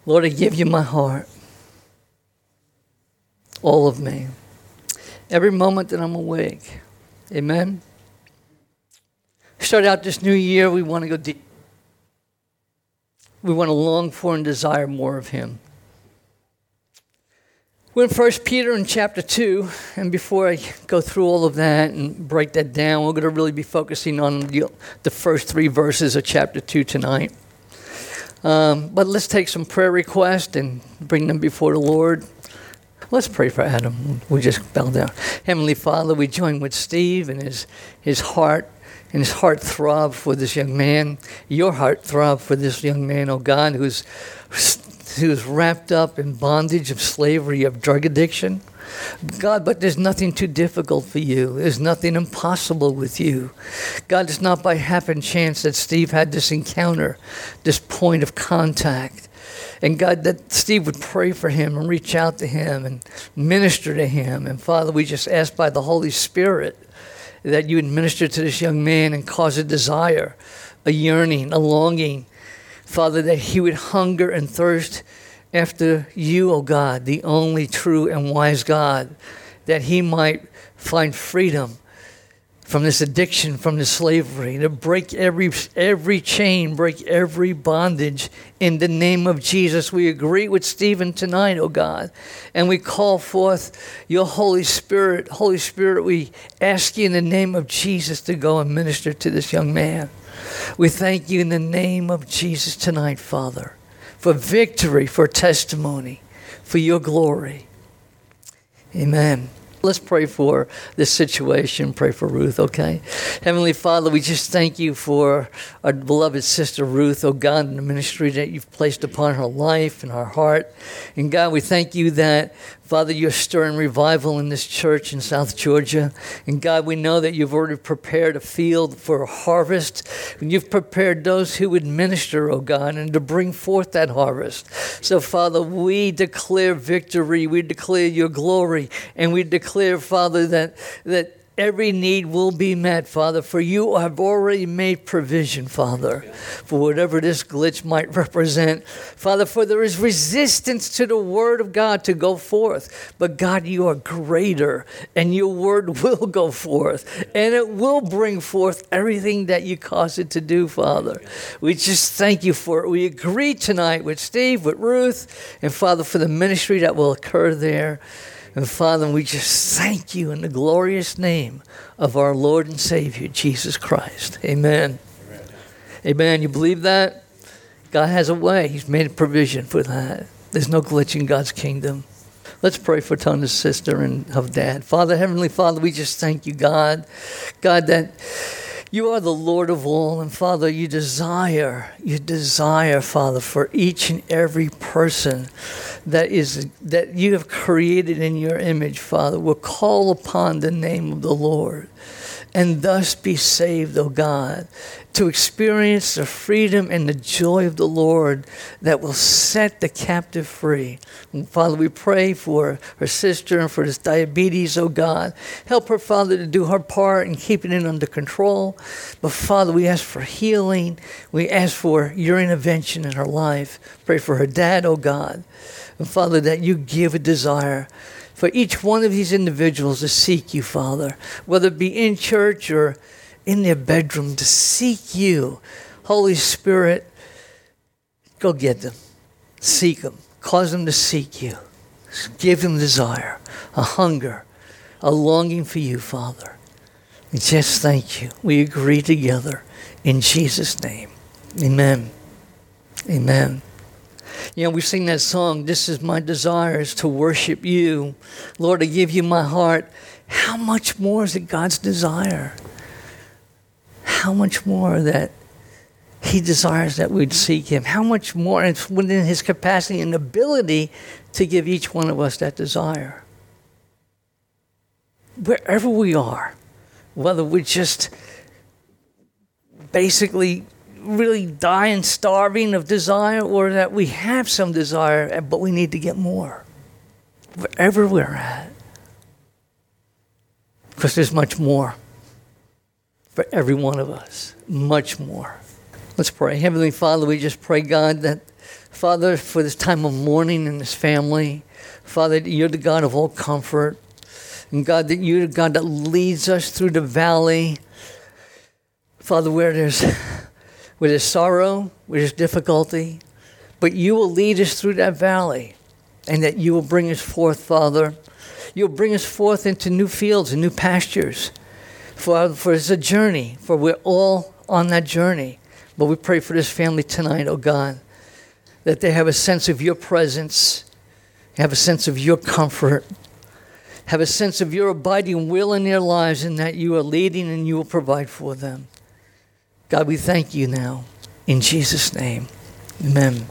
Lord, I give you my heart, all of me, every moment that I'm awake. Amen. Start out this new year, we want to go deep. We want to long for and desire more of him. We're in 1 Peter in chapter 2, and before I go through all of that and break that down, we're going to really be focusing on the first 3 verses of chapter 2 tonight. But let's take some prayer requests and bring them before the Lord. Let's pray for Adam. We just bow down. Heavenly Father, we join with Steve and his heart, and his heart throb for this young man. Your heart throb for this young man, oh God, who's wrapped up in bondage of slavery, of drug addiction. God, but there's nothing too difficult for you. There's nothing impossible with you. God, it's not by happen chance that Steve had this encounter, this point of contact. And God, that Steve would pray for him and reach out to him and minister to him. And Father, we just ask by the Holy Spirit that you would minister to this young man and cause a desire, a yearning, a longing, Father, that he would hunger and thirst after you, O God, the only true and wise God, that he might find freedom from this addiction, from this slavery, to break every chain, break every bondage in the name of Jesus. We agree with Stephen tonight, O God, and we call forth your Holy Spirit. Holy Spirit, we ask you in the name of Jesus to go and minister to this young man. We thank you in the name of Jesus tonight, Father, for victory, for testimony, for your glory. Amen. Let's pray for this situation. Pray for Ruth, okay? Heavenly Father, we just thank you for our beloved sister Ruth, oh God, and the ministry that you've placed upon her life and her heart. And God, we thank you that, Father, you're stirring revival in this church in South Georgia. And God, we know that you've already prepared a field for a harvest. And you've prepared those who would minister, oh God, and to bring forth that harvest. So, Father, we declare victory. We declare your glory. And we declare, Father, that every need will be met, Father, for you have already made provision, Father, for whatever this glitch might represent. Father, for there is resistance to the word of God to go forth. But God, you are greater, and your word will go forth, and it will bring forth everything that you cause it to do, Father. We just thank you for it. We agree tonight with Steve, with Ruth, and Father, for the ministry that will occur there. And Father, we just thank you in the glorious name of our Lord and Savior, Jesus Christ. Amen. Amen. Amen. You believe that? God has a way. He's made a provision for that. There's no glitch in God's kingdom. Let's pray for Tona's sister and her dad. Father, Heavenly Father, we just thank you, God. God, that you are the Lord of all, and Father, you desire, Father, for each and every person that you have created in your image, Father, will call upon the name of the Lord and thus be saved, O God, to experience the freedom and the joy of the Lord that will set the captive free. And Father, we pray for her sister and for this diabetes, O God. Help her, Father, to do her part in keeping it under control. But Father, we ask for healing. We ask for your intervention in her life. Pray for her dad, O God. And Father, that you give a desire for each one of these individuals to seek you, Father, whether it be in church or in their bedroom, to seek you. Holy Spirit, go get them. Seek them. Cause them to seek you. Give them desire, a hunger, a longing for you, Father. We just thank you. We agree together in Jesus' name. Amen. Amen. You know, we sing that song, "This is my desire, is to worship you. Lord, I give you my heart." How much more is it God's desire? How much more that he desires that we'd seek him? How much more? It's within his capacity and ability to give each one of us that desire. Wherever we are, whether we're just basically really dying, starving of desire, or that we have some desire, but we need to get more. Wherever we're at. Because there's much more for every one of us. Much more. Let's pray. Heavenly Father, we just pray, God, that, Father, for this time of mourning in this family. Father, you're the God of all comfort. And God, that you're the God that leads us through the valley. Father, where there's sorrow, where there's difficulty, but you will lead us through that valley, and that you will bring us forth, Father. You'll bring us forth into new fields and new pastures. For it's a journey, for we're all on that journey. But we pray for this family tonight, oh God, that they have a sense of your presence, have a sense of your comfort, have a sense of your abiding will in their lives, and that you are leading and you will provide for them. God, we thank you now. In Jesus' name, amen.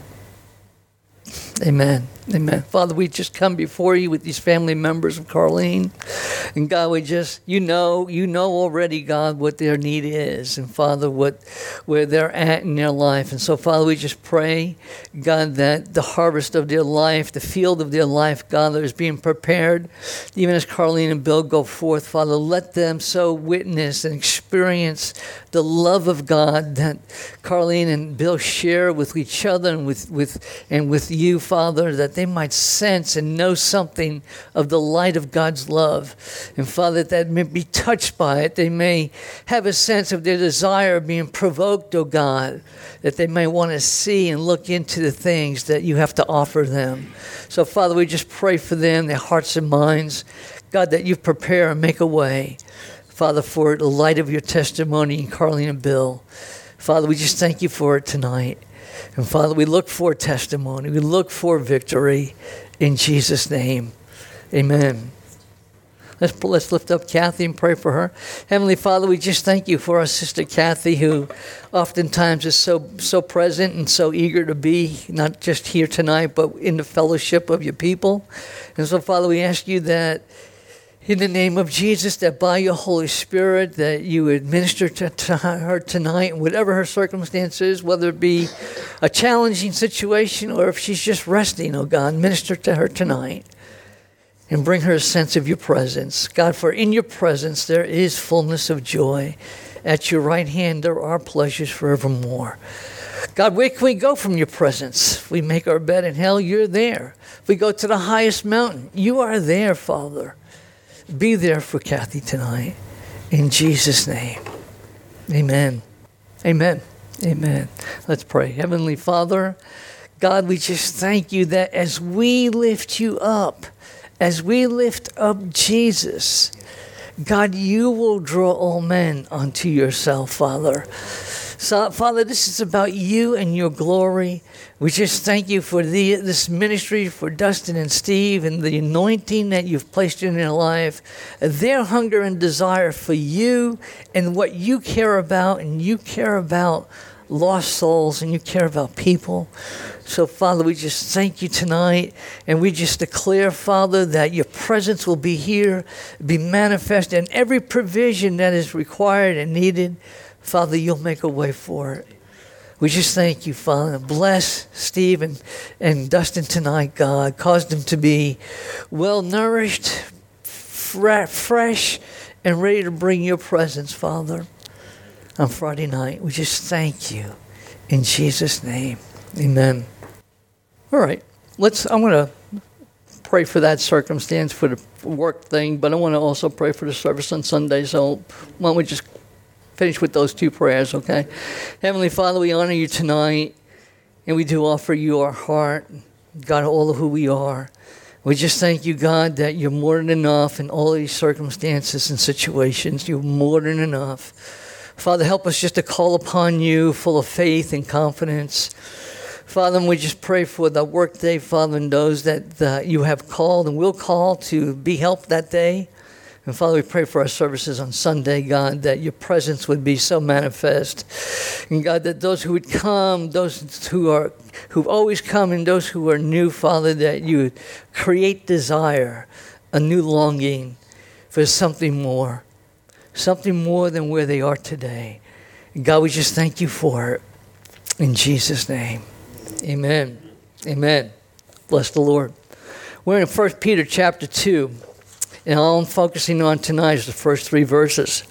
Amen. Amen. Father, we just come before you with these family members of Carlene. And God, we just, you know already, God, what their need is. And Father, where they're at in their life. And so, Father, we just pray, God, that the harvest of their life, the field of their life, God, that is being prepared, even as Carlene and Bill go forth, Father, let them so witness and experience the love of God that Carlene and Bill share with each other and with you, Father, that they might sense and know something of the light of God's love. And Father, that may be touched by it. They may have a sense of their desire being provoked, oh God, that they may want to see and look into the things that you have to offer them. So Father, we just pray for them, their hearts and minds. God, that you prepare and make a way, Father, for the light of your testimony in Carlene and Bill. Father, we just thank you for it tonight. And Father, we look for testimony. We look for victory in Jesus' name. Amen. Let's lift up Kathy and pray for her. Heavenly Father, we just thank you for our sister Kathy, who oftentimes is so present and so eager to be, not just here tonight, but in the fellowship of your people. And so, Father, we ask you that in the name of Jesus, that by your Holy Spirit, that you would minister to her tonight, whatever her circumstances, whether it be a challenging situation or if she's just resting, oh God, minister to her tonight and bring her a sense of your presence. God, for in your presence there is fullness of joy. At your right hand there are pleasures forevermore. God, where can we go from your presence? If we make our bed in hell, you're there. If we go to the highest mountain, you are there, Father. Be there for Kathy tonight. In Jesus' name. Amen. Amen. Amen. Let's pray. Heavenly Father, God, we just thank you that as we lift you up, as we lift up Jesus, God, you will draw all men unto yourself, Father. So, Father, this is about you and your glory. We just thank you for this ministry, for Dustin and Steve, and the anointing that you've placed in their life, their hunger and desire for you and what you care about, and you care about lost souls, and you care about people. So, Father, we just thank you tonight, and we just declare, Father, that your presence will be here, be manifest, and every provision that is required and needed, Father, you'll make a way for it. We just thank you, Father. Bless Steve and Dustin tonight, God. Cause them to be well-nourished, fresh, and ready to bring your presence, Father, on Friday night. We just thank you. In Jesus' name, amen. All right. I'm going to pray for that circumstance, for the work thing, but I want to also pray for the service on Sunday. So why don't we just finish with those two prayers, okay? Heavenly Father, we honor you tonight, and we do offer you our heart, God, all of who we are. We just thank you, God, that you're more than enough in all these circumstances and situations. You're more than enough. Father, help us just to call upon you full of faith and confidence. Father, and we just pray for the work day, Father, and those that you have called and will call to be helped that day. And Father, we pray for our services on Sunday, God, that your presence would be so manifest. And God, that those who would come, those who've always come, and those who are new, Father, that you would create desire, a new longing for something more than where they are today. And God, we just thank you for it. In Jesus' name, amen. Amen. Bless the Lord. We're in 1 Peter chapter 2. And all I'm focusing on tonight is the first 3 verses.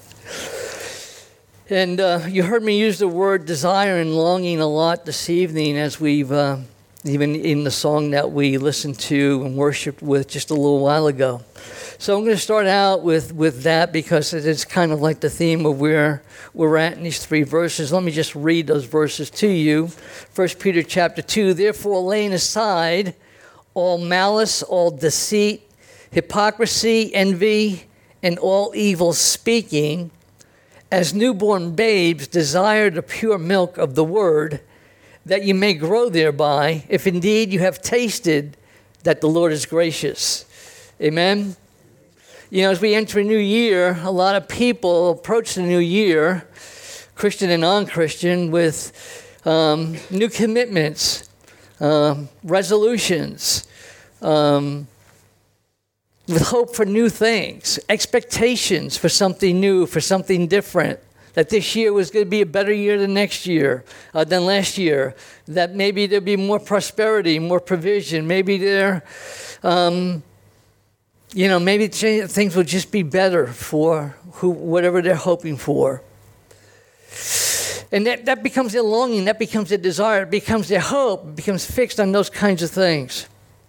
And you heard me use the word desire and longing a lot this evening as we've even in the song that we listened to and worshiped with just a little while ago. So I'm going to start out with that because it is kind of like the theme of where we're at in these three verses. Let me just read those verses to you. 1 Peter chapter 2, therefore laying aside all malice, all deceit, hypocrisy, envy, and all evil speaking, as newborn babes desire the pure milk of the word, that you may grow thereby, if indeed you have tasted that the Lord is gracious. Amen? You know, as we enter a new year, a lot of people approach the new year, Christian and non-Christian, with new commitments, resolutions, with hope for new things, expectations for something new, for something different. That this year was going to be a better year than next year, than last year. That maybe there'll be more prosperity, more provision. Maybe maybe things will just be better for whatever they're hoping for. And that becomes their longing, that becomes their desire, it becomes their hope, it becomes fixed on those kinds of things.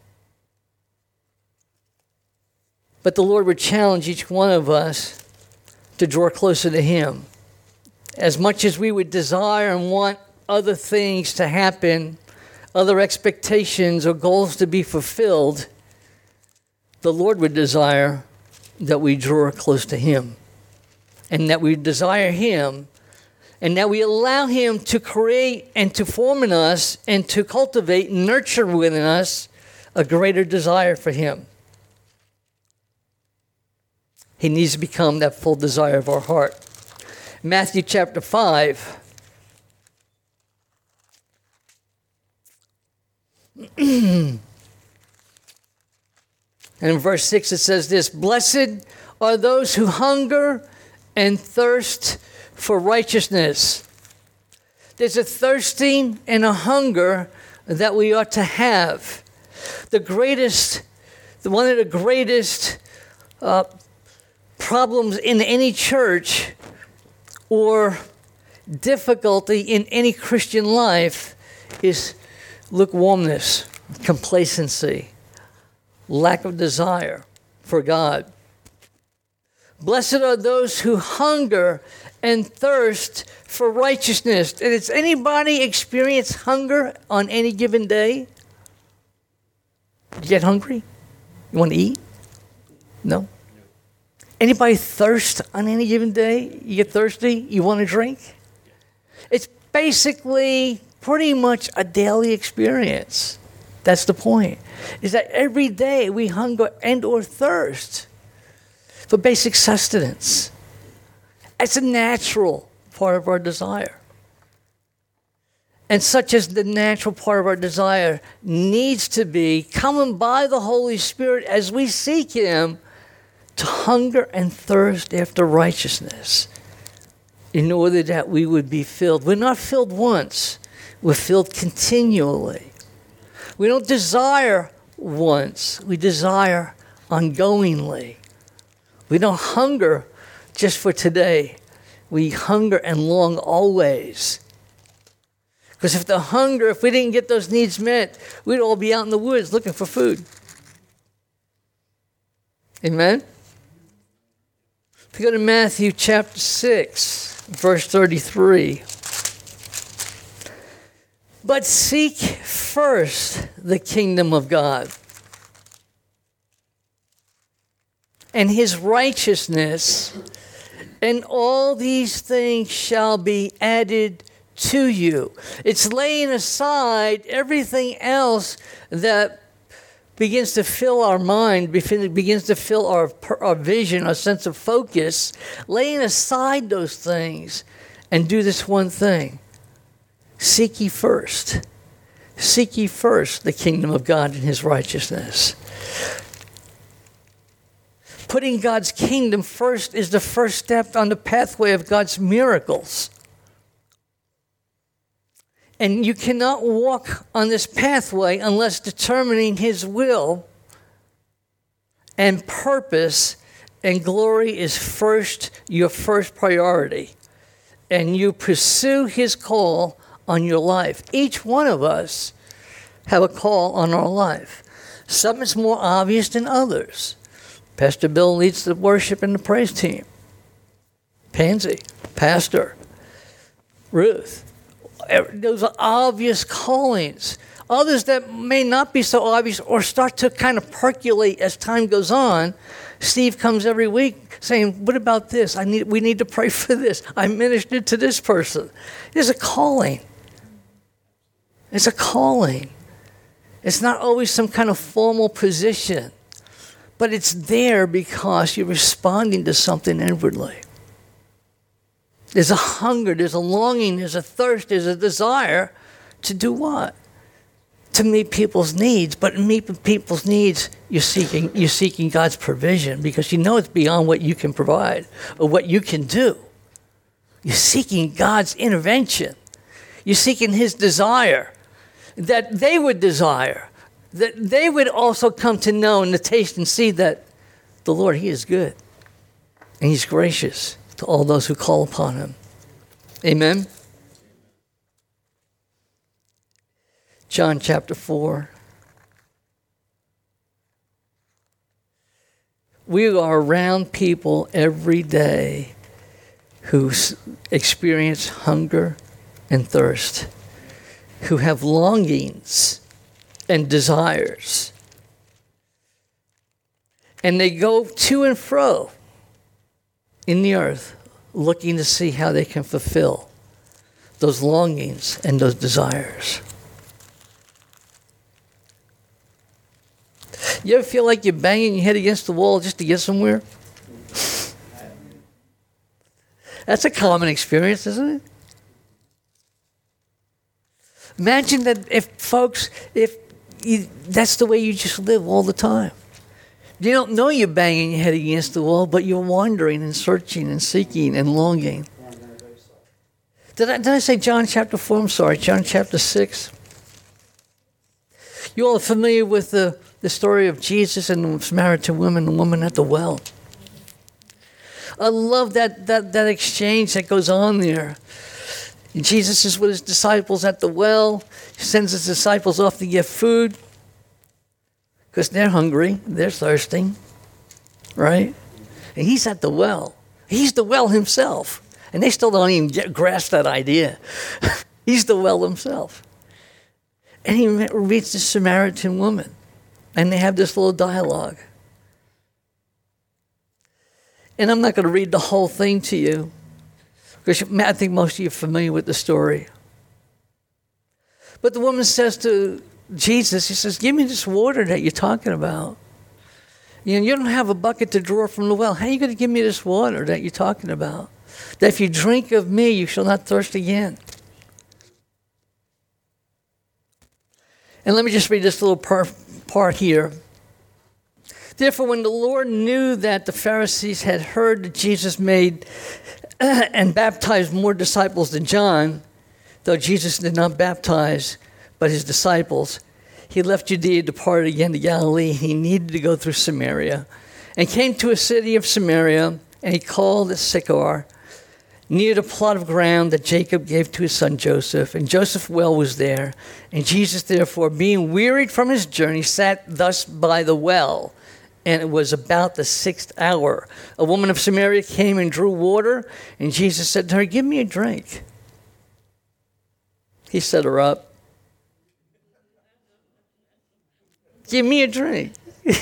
But the Lord would challenge each one of us to draw closer to Him. As much as we would desire and want other things to happen, other expectations or goals to be fulfilled, the Lord would desire that we draw close to Him, and that we desire Him, and that we allow Him to create and to form in us and to cultivate and nurture within us a greater desire for Him. He needs to become that full desire of our heart. Matthew chapter 5. And in verse 6 it says this, blessed are those who hunger and thirst for righteousness. There's a thirsting and a hunger that we ought to have. One of the greatest problems in any church or difficulty in any Christian life is lukewarmness, complacency, lack of desire for God. Blessed are those who hunger and thirst for righteousness. Does anybody experience hunger on any given day? You get hungry? You want to eat? No? Anybody thirst on any given day? You get thirsty? You want to drink? It's basically pretty much a daily experience. That's the point. Is that every day we hunger and or thirst for basic sustenance. It's a natural part of our desire. And such as the natural part of our desire needs to be coming by the Holy Spirit as we seek Him to hunger and thirst after righteousness in order that we would be filled. We're not filled once. We're filled continually. We don't desire once. We desire ongoingly. We don't hunger just for today. We hunger and long always. Because if we didn't get those needs met, we'd all be out in the woods looking for food. Amen? If you go to Matthew chapter 6, verse 33. But seek first the kingdom of God and His righteousness, and all these things shall be added to you. It's laying aside everything else that begins to fill our mind, begins to fill our vision, our sense of focus, laying aside those things and do this one thing. Seek ye first. Seek ye first the kingdom of God and His righteousness. Putting God's kingdom first is the first step on the pathway of God's miracles. And you cannot walk on this pathway unless determining His will and purpose and glory is your first priority. And you pursue His call on your life. Each one of us have a call on our life. Some is more obvious than others. Pastor Bill leads the worship and the praise team. Pansy, Pastor, Ruth. Those are obvious callings. Others that may not be so obvious or start to kind of percolate as time goes on. Steve comes every week saying, what about this? We need to pray for this. I ministered to this person. It's a calling. It's a calling. It's not always some kind of formal position, but it's there because you're responding to something inwardly. There's a hunger, there's a longing, there's a thirst, there's a desire to do what? To meet people's needs. But in meeting people's needs, you're seeking God's provision because you know it's beyond what you can provide or what you can do. You're seeking God's intervention. You're seeking His desire, that they would desire, that they would also come to know and to taste and see that the Lord, He is good and He's gracious to all those who call upon Him. Amen. John chapter 4. We are around people every day who experience hunger and thirst, who have longings and desires. And they go to and fro in the earth looking to see how they can fulfill those longings and those desires. You ever feel like you're banging your head against the wall just to get somewhere? That's a common experience, isn't it? Imagine that that's the way you just live all the time. You don't know you're banging your head against the wall, but you're wandering and searching and seeking and longing. Did I say John chapter 4? I'm sorry, John chapter 6. You all are familiar with the story of Jesus and the Samaritan woman, the woman at the well. I love that exchange that goes on there. Jesus is with his disciples at the well. He sends his disciples off to get food because they're hungry, they're thirsty, right? And he's at the well. He's the well himself. And they still don't even grasp that idea. He's the well himself. And he meets this Samaritan woman. And they have this little dialogue. And I'm not going to read the whole thing to you, because I think most of you are familiar with the story. But the woman says to Jesus, he says, give me this water that you're talking about. You don't have a bucket to draw from the well. How are you going to give me this water that you're talking about? That if you drink of me, you shall not thirst again. And let me just read this little part here. Therefore, when the Lord knew that the Pharisees had heard that Jesus made and baptized more disciples than John, though Jesus did not baptize, but his disciples, he left Judea, departed again to Galilee. He needed to go through Samaria, and came to a city of Samaria, and he called it Sychar, near the plot of ground that Jacob gave to his son Joseph. And Joseph's well was there. And Jesus, therefore, being wearied from his journey, sat thus by the well. And it was about the 6th hour. A woman of Samaria came and drew water. And Jesus said to her, give me a drink. He set her up. Give me a drink.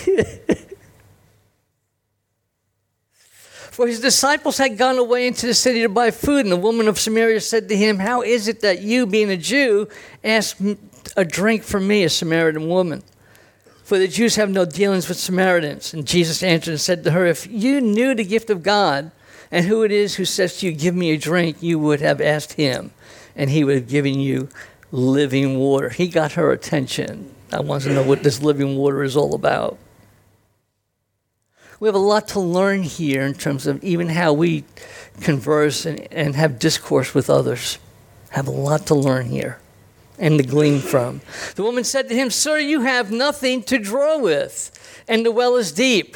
For his disciples had gone away into the city to buy food, and the woman of Samaria said to him, how is it that you, being a Jew, ask a drink from me, a Samaritan woman? For the Jews have no dealings with Samaritans. And Jesus answered and said to her, if you knew the gift of God, and who it is who says to you, give me a drink, you would have asked him, and he would have given you living water. He got her attention. I want to know what this living water is all about. We have a lot to learn here in terms of even how we converse and have discourse with others. Have a lot to learn here and to glean from. The woman said to him, sir, you have nothing to draw with, and the well is deep.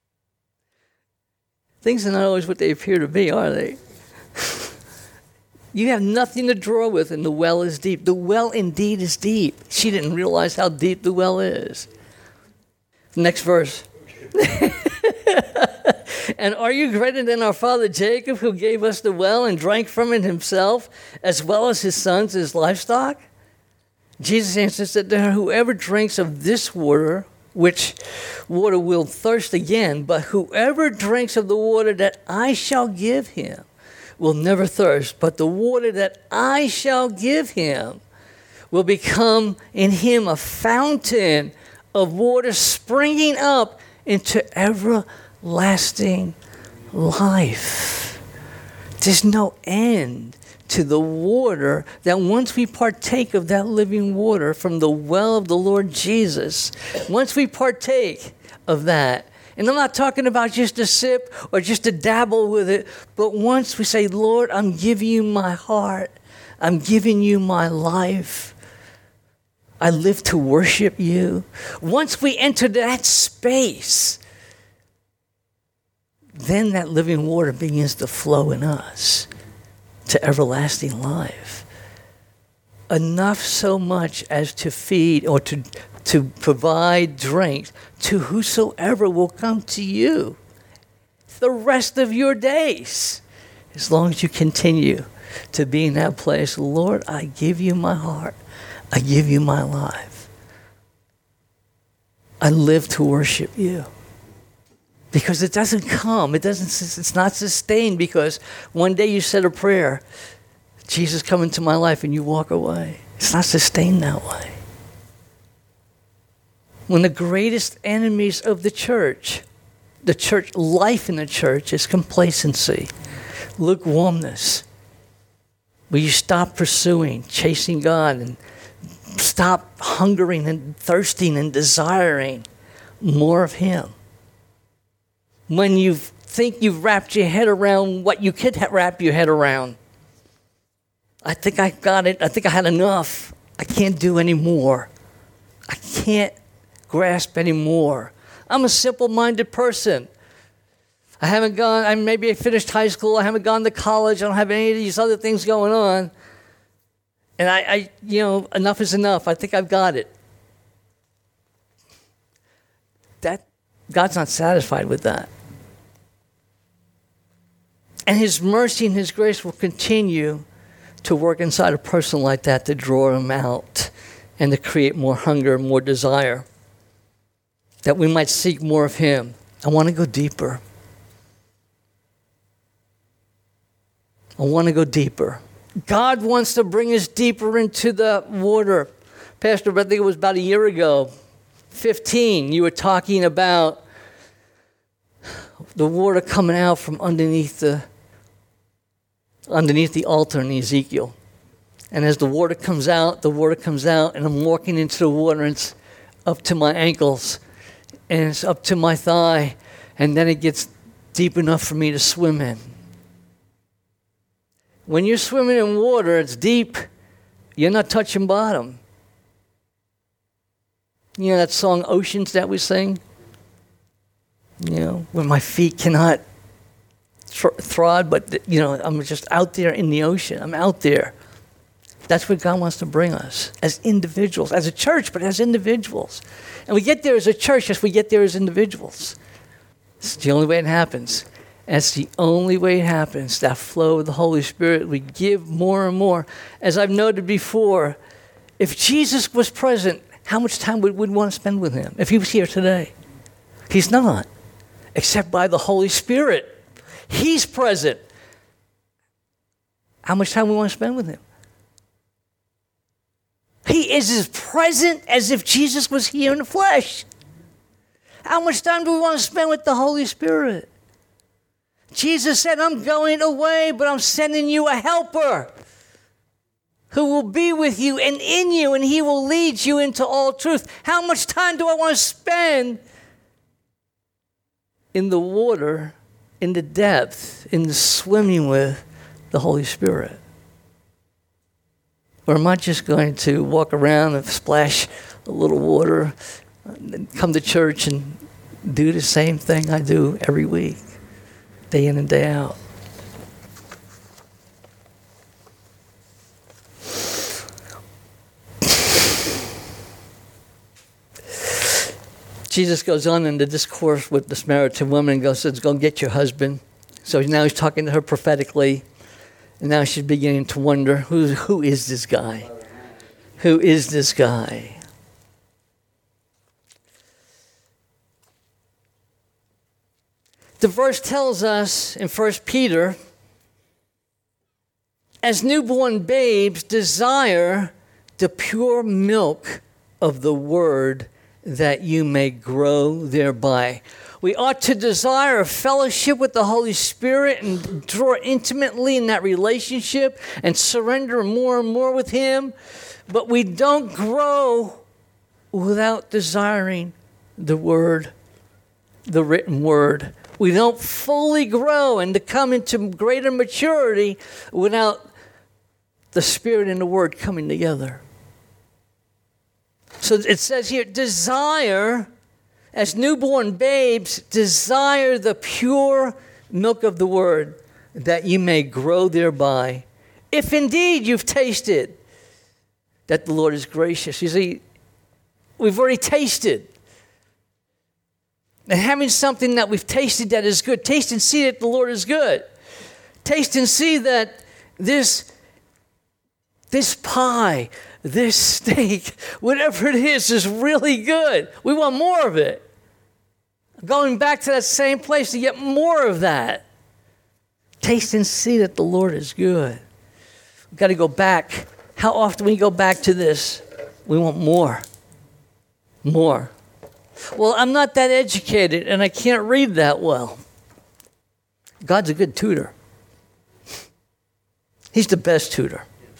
Things are not always what they appear to be, are they? You have nothing to draw with, and the well is deep. The well indeed is deep. She didn't realize how deep the well is. Next verse. And are you greater than our father Jacob, who gave us the well and drank from it himself, as well as his sons, his livestock? Jesus answered, said to her, whoever drinks of this water, which water will thirst again, but whoever drinks of the water that I shall give him will never thirst, but the water that I shall give him will become in him a fountain of water springing up into everlasting life. There's no end to the water that once we partake of that living water from the well of the Lord Jesus, once we partake of that, and I'm not talking about just a sip or just to dabble with it, but once we say, Lord, I'm giving you my heart, I'm giving you my life, I live to worship you. Once we enter that space, then that living water begins to flow in us to everlasting life. Enough so much as to feed or to provide drink to whosoever will come to you the rest of your days. As long as you continue to be in that place, Lord, I give you my heart. I give you my life. I live to worship you. Because it doesn't come, it's not sustained because one day you said a prayer, Jesus, come into my life, and you walk away. It's not sustained that way. When the greatest enemies of the church life in the church is complacency, lukewarmness, where you stop pursuing, chasing God, and stop hungering and thirsting and desiring more of Him. When you think you've wrapped your head around what you could wrap your head around. I think I got it. I think I had enough. I can't do any more. I can't grasp any more. I'm a simple-minded person. Maybe I finished high school. I haven't gone to college. I don't have any of these other things going on. And I enough is enough. I think I've got it. God's not satisfied with that. And His mercy and His grace will continue to work inside a person like that to draw him out and to create more hunger, more desire, that we might seek more of Him. I want to go deeper. I want to go deeper. God wants to bring us deeper into the water. Pastor, I think it was about a year ago, 15, you were talking about the water coming out from underneath the altar in Ezekiel. And as the water comes out, and I'm walking into the water, and it's up to my ankles, and it's up to my thigh, and then it gets deep enough for me to swim in. When you're swimming in water, it's deep. You're not touching bottom. You know that song, Oceans, that we sing? When my feet cannot trod, but, I'm just out there in the ocean. I'm out there. That's what God wants to bring us as individuals, as a church, but as individuals. And we get there as a church, yes, we get there as individuals. It's the only way it happens. And it's the only way it happens, that flow of the Holy Spirit. We give more and more. As I've noted before, if Jesus was present, how much time would we want to spend with Him if He was here today? He's not, except by the Holy Spirit. He's present. How much time we want to spend with Him? He is as present as if Jesus was here in the flesh. How much time do we want to spend with the Holy Spirit? Jesus said, I'm going away, but I'm sending you a helper who will be with you and in you, and He will lead you into all truth. How much time do I want to spend in the water, in the depth, in the swimming with the Holy Spirit? Or am I just going to walk around and splash a little water and come to church and do the same thing I do every week, day in and day out? Jesus goes on in the discourse with the Samaritan woman and says, go get your husband. So now he's talking to her prophetically. And now she's beginning to wonder, who is this guy? Who is this guy? The verse tells us in 1 Peter, as newborn babes desire the pure milk of the word that you may grow thereby. We ought to desire a fellowship with the Holy Spirit and draw intimately in that relationship and surrender more and more with Him. But we don't grow without desiring the Word, the written Word. We don't fully grow and to come into greater maturity without the Spirit and the Word coming together. So it says here, desire, as newborn babes, desire the pure milk of the Word, that you may grow thereby. If indeed you've tasted that the Lord is gracious. You see, we've already tasted. And having something that we've tasted that is good, taste and see that the Lord is good. Taste and see that this pie, this steak, whatever it is really good. We want more of it. Going back to that same place to get more of that. Taste and see that the Lord is good. We've got to go back. How often we go back to this? We want more. More. Well, I'm not that educated and I can't read that well. God's a good tutor. He's the best tutor.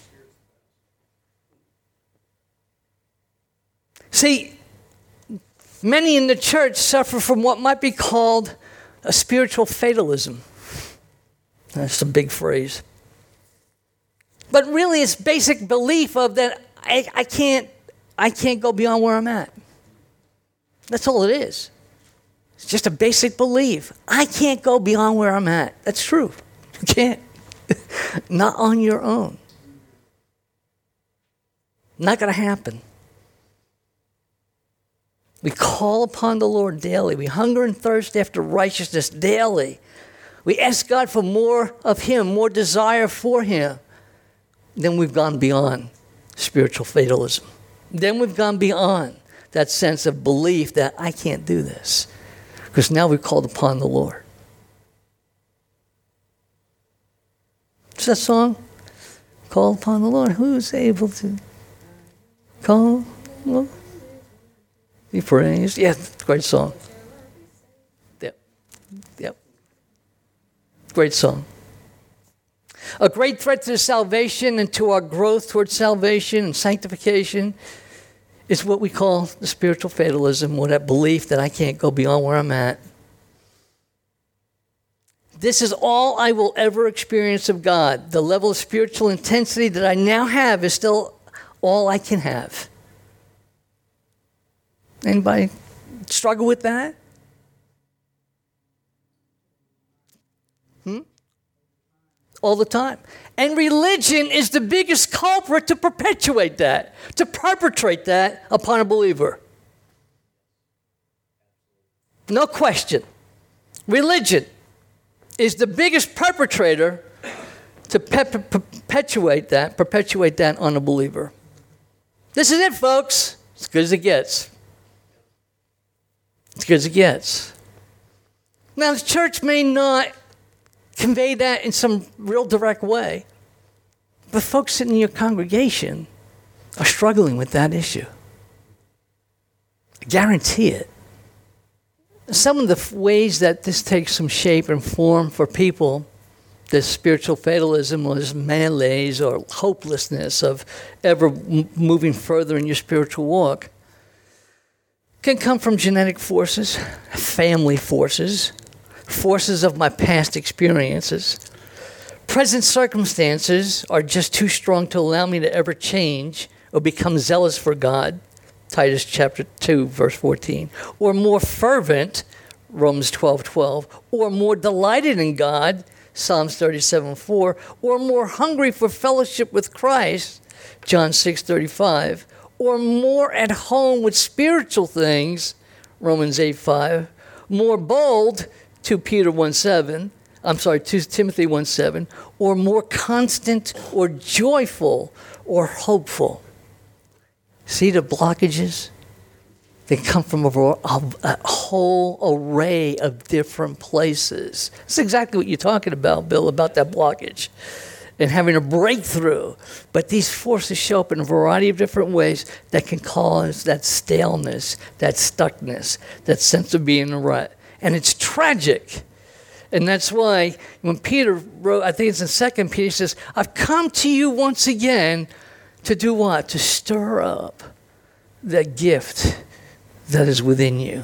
See, many in the church suffer from what might be called a spiritual fatalism. That's a big phrase. But really it's basic belief of that I can't go beyond where I'm at. That's all it is. It's just a basic belief. I can't go beyond where I'm at. That's true. You can't. Not on your own. Not going to happen. We call upon the Lord daily. We hunger and thirst after righteousness daily. We ask God for more of Him, more desire for Him. Then we've gone beyond spiritual fatalism. Then we've gone beyond that sense of belief that I can't do this. Because now we've called upon the Lord. What's that song? Call upon the Lord. Who's able to call? Well, He praised. Yeah, great song. Yep. Great song. A great threat to salvation and to our growth towards salvation and sanctification is what we call the spiritual fatalism, or that belief that I can't go beyond where I'm at. This is all I will ever experience of God. The level of spiritual intensity that I now have is still all I can have. Anybody struggle with that? All the time. And religion is the biggest culprit to perpetuate that, to perpetrate that upon a believer. No question. Religion is the biggest perpetrator to perpetuate that on a believer. This is it, folks. As good as it gets. As good as it gets. Now, the church may not convey that in some real direct way, but folks sitting in your congregation are struggling with that issue. I guarantee it. Some of the ways that this takes some shape and form for people, this spiritual fatalism or this malaise or hopelessness of ever moving further in your spiritual walk, can come from genetic forces, family forces, forces of my past experiences. Present circumstances are just too strong to allow me to ever change or become zealous for God, Titus chapter 2, verse 14, or more fervent, Romans 12:12, or more delighted in God, Psalms 37:4, or more hungry for fellowship with Christ, John 6:35, or more at home with spiritual things, Romans 8:5. More bold, 2 Peter 1:7. 2 Timothy 1:7. Or more constant or joyful or hopeful. See the blockages? They come from a whole array of different places. That's exactly what you're talking about, Bill, about that blockage and having a breakthrough. But these forces show up in a variety of different ways that can cause that staleness, that stuckness, that sense of being in a rut. And it's tragic. And that's why when Peter wrote, I think it's in 2 Peter, he says, I've come to you once again to do what? To stir up that gift that is within you.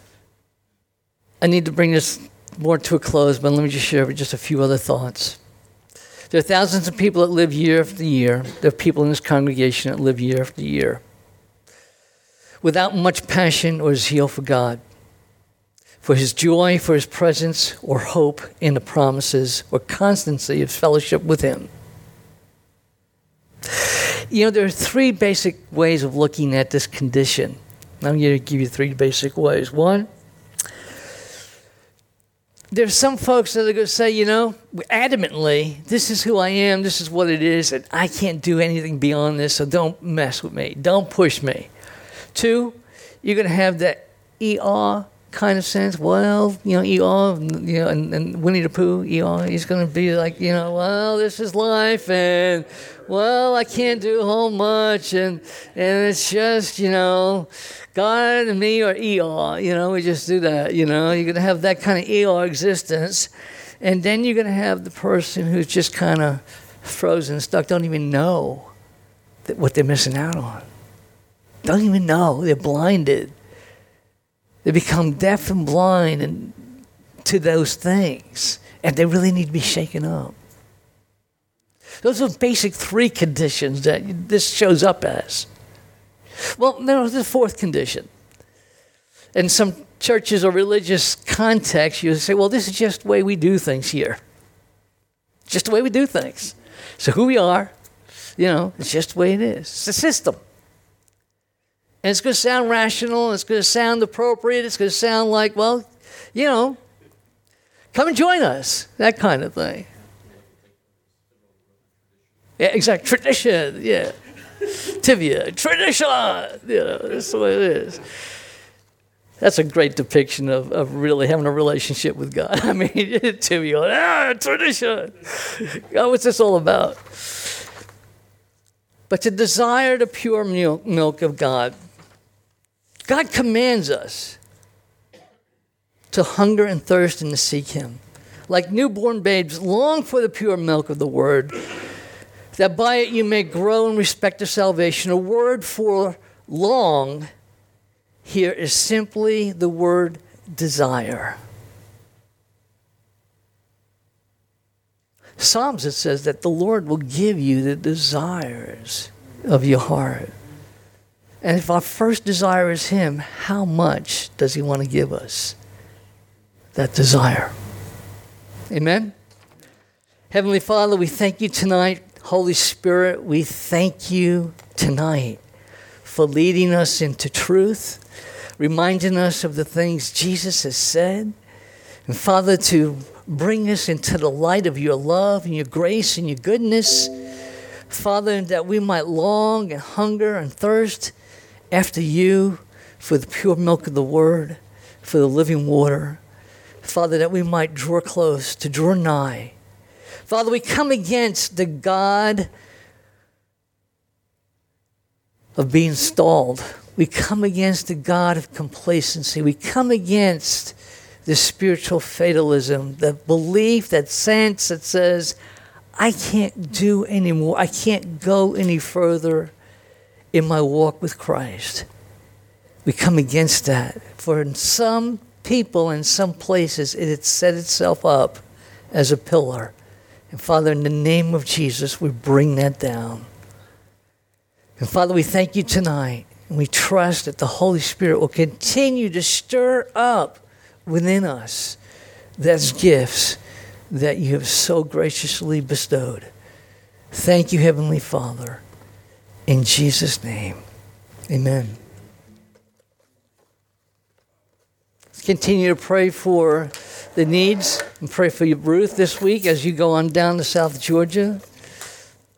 I need to bring this more to a close, but let me just share just a few other thoughts. There are thousands of people that live year after year. There are people in this congregation that live year after year without much passion or zeal for God, for his joy, for his presence, or hope in the promises, or constancy of fellowship with him. You know, there are three basic ways of looking at this condition. I'm going to give you three basic ways. One, there's some folks that are going to say, you know, adamantly, this is who I am, this is what it is, and I can't do anything beyond this, so don't mess with me. Don't push me. Two, you're going to have that ER kind of sense. Well, you know, ER, you know, and Winnie the Pooh, ER, he's going to be like, you know, well, this is life, and, well, I can't do a whole much, and it's just, you know, God and me or ER, you know, we just do that, you know. You're going to have that kind of ER existence. And then you're going to have the person who's just kind of frozen, stuck, don't even know what they're missing out on. Don't even know. They're blinded. They become deaf and blind to those things. And they really need to be shaken up. Those are basic three conditions that this shows up as. Well, there's a fourth condition. In some churches or religious contexts, you say, well, this is just the way we do things here. Just the way we do things. So who we are, you know, it's just the way it is. It's a system. And it's going to sound rational. It's going to sound appropriate. It's going to sound like, well, you know, come and join us. That kind of thing. Yeah, exactly. Tradition, yeah. Tibia, tradition, you know, that's the way it is. That's a great depiction of really having a relationship with God. I mean, tibia, tradition. God, what's this all about? But to desire the pure milk of God, God commands us to hunger and thirst and to seek him. Like newborn babes, long for the pure milk of the word, that by it you may grow in respect to salvation. A word for long here is simply the word desire. Psalms, it says that the Lord will give you the desires of your heart. And if our first desire is him, how much does he want to give us that desire? Amen? Heavenly Father, we thank you tonight. Holy Spirit, we thank you tonight for leading us into truth, reminding us of the things Jesus has said, and Father, to bring us into the light of your love and your grace and your goodness, Father, that we might long and hunger and thirst after you for the pure milk of the word, for the living water, Father, that we might draw close, to draw nigh. Father, we come against the God of being stalled. We come against the God of complacency. We come against the spiritual fatalism, the belief, that sense that says, I can't do anymore. I can't go any further in my walk with Christ. We come against that. For in some people, in some places, it has set itself up as a pillar. And Father, in the name of Jesus, we bring that down. And Father, we thank you tonight. And we trust that the Holy Spirit will continue to stir up within us those gifts that you have so graciously bestowed. Thank you, Heavenly Father. In Jesus' name, amen. continue to pray for the needs and pray for you, Ruth, this week as you go on down to South Georgia.